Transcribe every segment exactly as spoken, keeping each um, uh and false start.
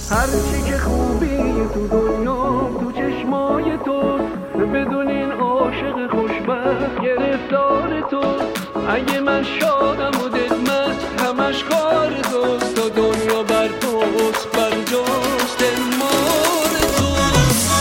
هرچی که خوبی تو دنیا تو چشمای توست، بدون این عاشق خوشبخت گرفتار توست. اگه من شادم و دلمست همش کار توست، تا دنیا بر توست بر جست مال توست.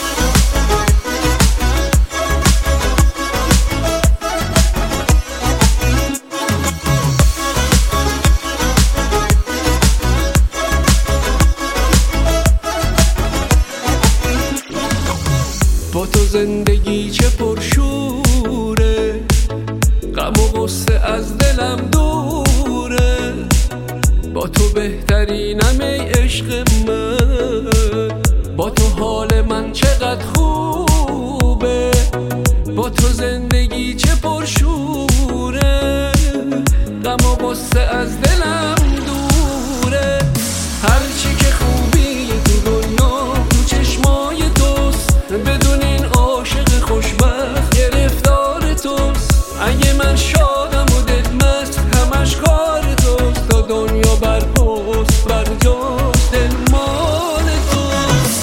با تو زندگی چه پرشوره، غم و غصه از دلم دوره. با تو بهترینم ای عشق من، با تو حال من چقدر خوبه. با تو زندگی چه پرشوره، غم و غصه از دلم دوره. هرچی که خوبی تو دنیا تو چشمای توست، بدون این عاشق خوشبخت گرفتار توست. اگه من شادم و دلمست همش کار توست، تا دنیا بر پست بر جست دل مال توست.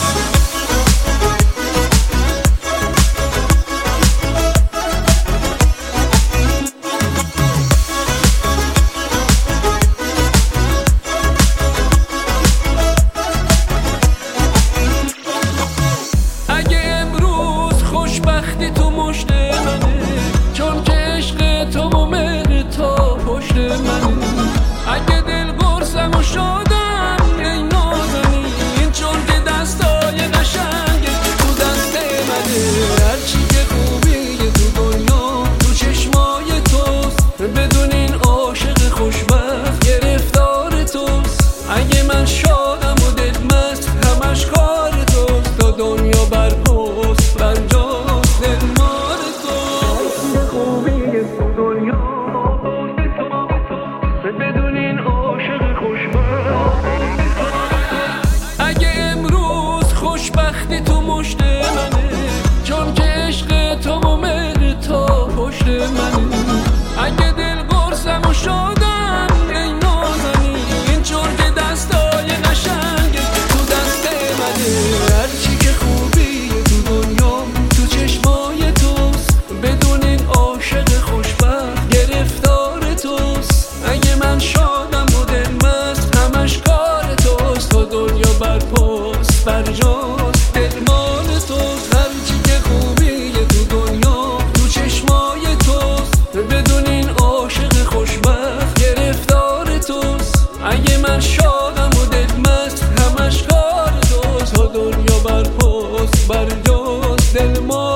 اگه امروز خوشبختی تو مشت منه، چون که عشق تو و مهر تو پشت منه. اگه دل قرصم و شادم ای نازنین، چون که دستای قشنگ تو دست منه. هرچی که خوبی تو دنیا تو چشمای توست، بدون این عاشق خوشبخت گرفتار توست. اگه من شادم و دلمست همش کار توست، تا دنیا بر پست بر جست دل مال توست. خوبی تو دنیا بدون این عاشق خوشبخت. اگه امروز خوشبختی تو مشت منه، چون که عشق تو و مهر تو پشت منه. اگه دل قرصم و شادم ای نازنین، چون که دستای قشنگ تو دست منه. هرچی که خوبی تو دنیا تو چشمای توست، بدون این عاشق خوشبخت گرفتار توست. اگه من شادم و دلمست همش کار توست، تا دنیا بر پست بر جست دل مال توست. هرچی که خوبی تو دنیا تو چشمای توست، بدون این عاشق خوشبخت گرفتار توست. اگه من شادم و دلمست همش کار توست، تا دنیا بر پست بر جست دل مال